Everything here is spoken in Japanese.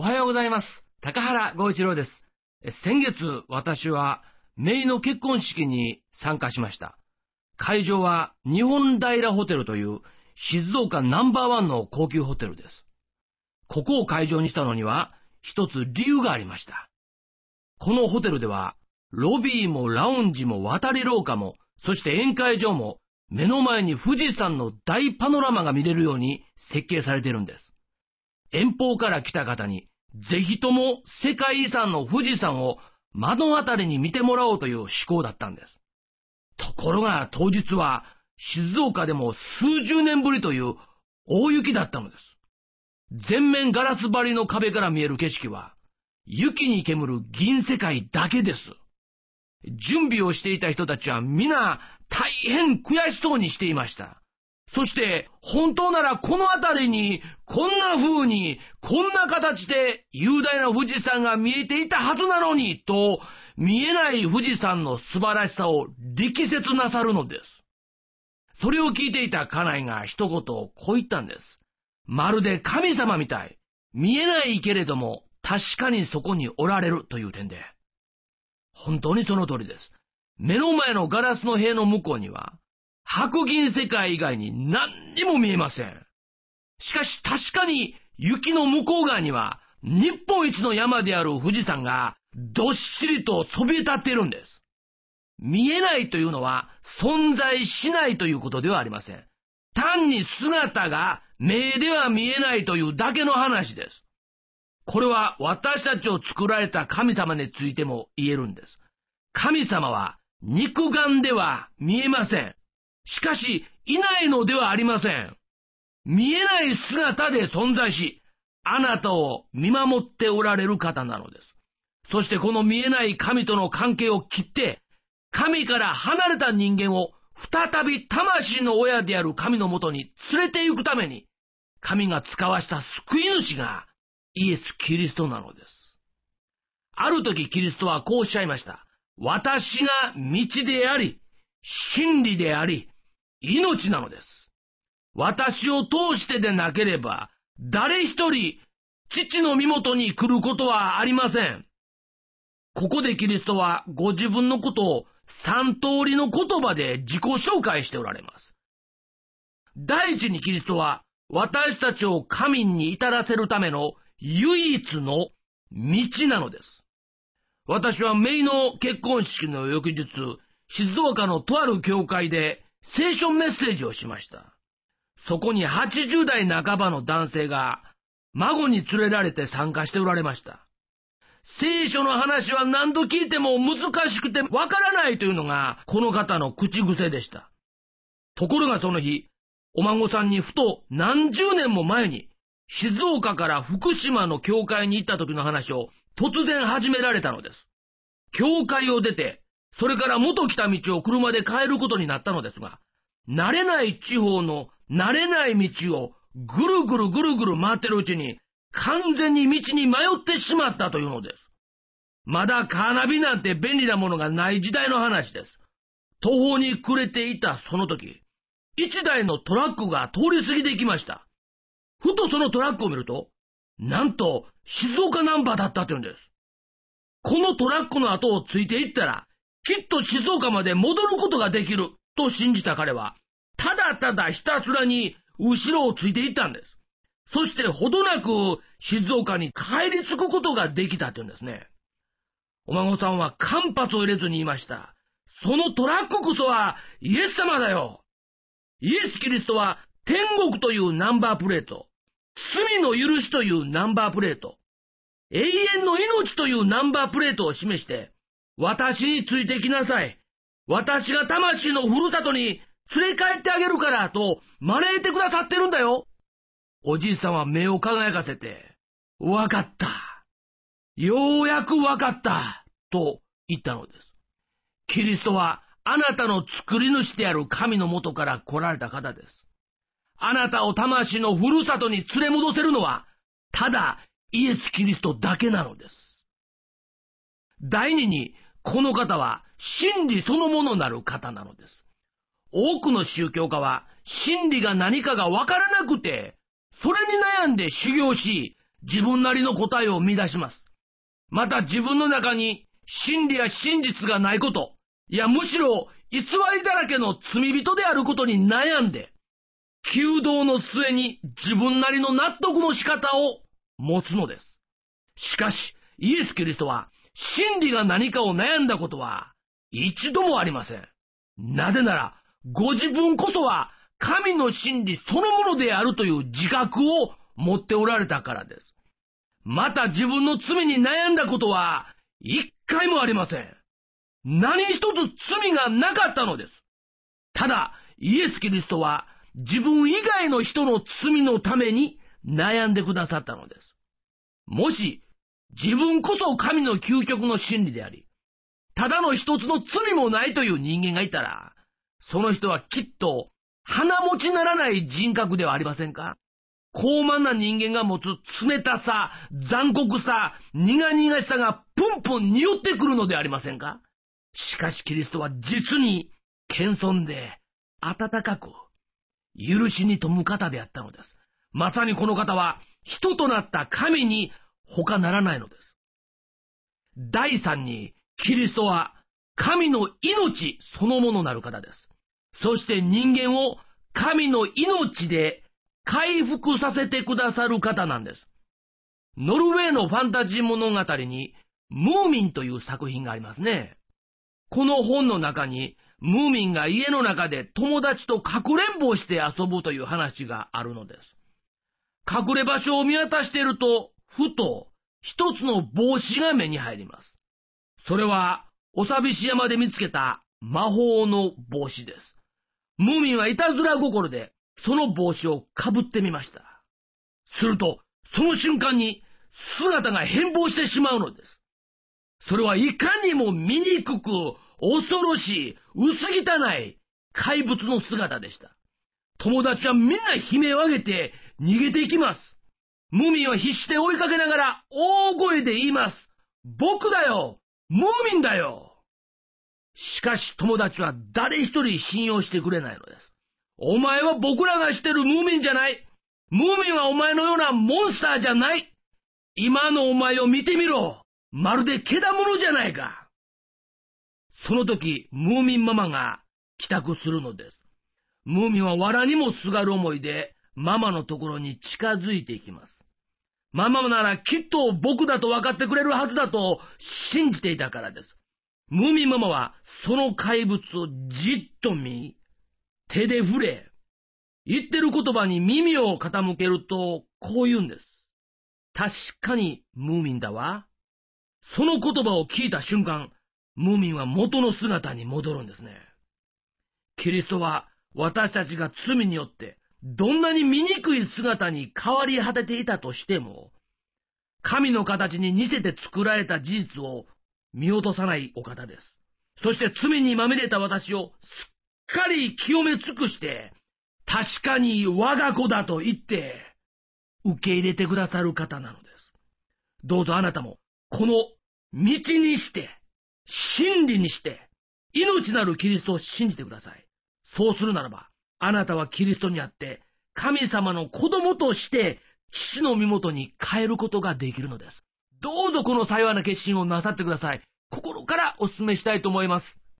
おはようございます。高原剛一郎です。先月、私は、姪の結婚式に参加しました。会場は、日本平ホテルという、静岡ナンバーワンの高級ホテルです。ここを会場にしたのには、一つ理由がありました。このホテルでは、ロビーもラウンジも渡り廊下も、そして宴会場も、目の前に富士山の大パノラマが見れるように設計されているんです。遠方から来た方に、ぜひとも世界遺産の富士山を目の当たりに見てもらおうという趣向だったんです。ところが当日は静岡でも数十年ぶりという大雪だったのです。全面ガラス張りの壁から見える景色は雪に煙る銀世界だけです。準備をしていた人たちは皆大変悔しそうにしていました。そして、本当ならこの辺りに、こんな風に、こんな形で雄大な富士山が見えていたはずなのに、と、見えない富士山の素晴らしさを力説なさるのです。それを聞いていた家内が一言こう言ったんです。まるで神様みたい。見えないけれども、確かにそこにおられるという点で。本当にその通りです。目の前のガラスの塀の向こうには、白銀世界以外に何にも見えません。しかし確かに雪の向こう側には日本一の山である富士山がどっしりとそびえ立っているんです。見えないというのは存在しないということではありません。単に姿が目では見えないというだけの話です。これは私たちを作られた神様についても言えるんです。神様は肉眼では見えません。しかし、いないのではありません。見えない姿で存在し、あなたを見守っておられる方なのです。そしてこの見えない神との関係を切って、神から離れた人間を再び魂の親である神のもとに連れて行くために、神が使わした救い主がイエス・キリストなのです。ある時キリストはこうおっしゃいました。私が道であり、真理であり、命なのです。私を通してでなければ、誰一人、父の身元に来ることはありません。ここでキリストはご自分のことを3通りの言葉で自己紹介しておられます。第一にキリストは、私たちを神に至らせるための唯一の道なのです。私は姪の結婚式の翌日、静岡のとある教会で聖書メッセージをしました。そこに80代半ばの男性が孫に連れられて参加しておられました。聖書の話は何度聞いても難しくてわからないというのがこの方の口癖でした。ところがその日、お孫さんにふと何十年も前に静岡から福島の教会に行った時の話を突然始められたのです。教会を出て、それから元来た道を車で帰ることになったのですが、慣れない地方の慣れない道をぐるぐるぐるぐる回ってるうちに完全に道に迷ってしまったというのです。まだカーナビなんて便利なものがない時代の話です。途方に暮れていたその時、一台のトラックが通り過ぎていきました。ふとそのトラックを見ると、なんと静岡ナンバーだったというんです。このトラックの後をついていったら、きっと静岡まで戻ることができると信じた彼は、ただただひたすらに後ろをついていったんです。そしてほどなく静岡に帰り着くことができたというんですね。お孫さんは間髪を入れずに言いました。そのトラックこそはイエス様だよ。イエス・キリストは天国というナンバープレート、罪の許しというナンバープレート、永遠の命というナンバープレートを示して、私についてきなさい。私が魂のふるさとに連れ帰ってあげるからと招いてくださってるんだよ。おじいさんは目を輝かせて、わかった。ようやくわかった。と言ったのです。キリストはあなたの作り主である神のもとから来られた方です。あなたを魂のふるさとに連れ戻せるのは、ただイエス・キリストだけなのです。第二に、この方は真理そのものなる方なのです。多くの宗教家は真理が何かがわからなくて、それに悩んで修行し、 自分なりの答えを見出します。また自分の中に真理や真実がないこと、いやむしろ偽りだらけの罪人であることに悩んで、求道の末に自分なりの納得の仕方を持つのです。しかし、イエス・キリストは真理が何かを悩んだことは一度もありません。なぜなら、ご自分こそは神の真理そのものであるという自覚を持っておられたからです。また自分の罪に悩んだことは一回もありません。何一つ罪がなかったのです。ただ、イエス・キリストは自分以外の人の罪のために悩んでくださったのです。もし、自分こそ神の究極の真理であり、ただの一つの罪もないという人間がいたら、その人はきっと鼻持ちならない人格ではありませんか？高慢な人間が持つ冷たさ、残酷さ、苦々しさがプンプン匂ってくるのではありませんか？しかしキリストは実に謙遜で温かく許しに富む方であったのです。まさにこの方は人となった神に他ならないのです。第三にキリストは神の命そのものなる方です。そして人間を神の命で回復させてくださる方なんです。ノルウェーのファンタジー物語にムーミンという作品がありますね。この本の中にムーミンが家の中で友達とかくれんぼをして遊ぶという話があるのです。隠れ場所を見渡していると、ふと一つの帽子が目に入ります。それはお寂し山で見つけた魔法の帽子です。ムーミンはいたずら心でその帽子をかぶってみました。するとその瞬間に姿が変貌してしまうのです。それはいかにも醜く恐ろしい薄汚い怪物の姿でした。友達はみんな悲鳴を上げて逃げていきます。ムーミンは必死で追いかけながら大声で言います。僕だよ、ムーミンだよ。しかし友達は誰一人信用してくれないのです。お前は僕らが知ってるムーミンじゃない。ムーミンはお前のようなモンスターじゃない。今のお前を見てみろ。まるでけだものじゃないか。その時、ムーミンママが帰宅するのです。ムーミンは藁にもすがる思いでママのところに近づいていきます。ママならきっと僕だと分かってくれるはずだと信じていたからです。ムーミンママはその怪物をじっと見、手で触れ、言ってる言葉に耳を傾けるとこう言うんです。確かにムーミンだわ。その言葉を聞いた瞬間、ムーミンは元の姿に戻るんですね。キリストは私たちが罪によってどんなに醜い姿に変わり果てていたとしても、神の形に似せて作られた事実を見落とさないお方です。そして罪にまみれた私をすっかり清め尽くして、確かに我が子だと言って受け入れてくださる方なのです。どうぞあなたもこの道にして、真理にして、命なるキリストを信じてください。そうするならば、あなたはキリストにあって、神様の子供として、父の身元に帰ることができるのです。どうぞこの幸いな決心をなさってください。心からお勧めしたいと思います。